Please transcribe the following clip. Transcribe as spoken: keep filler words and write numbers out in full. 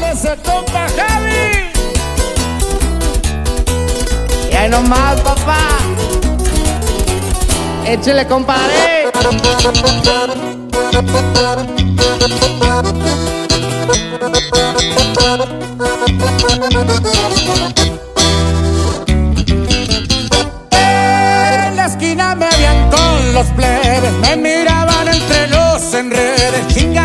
ese compa Javi. Y ahí nomás, papá. Échale, compadre. En la esquina me veían con los plebes, me miraban entre los enredes.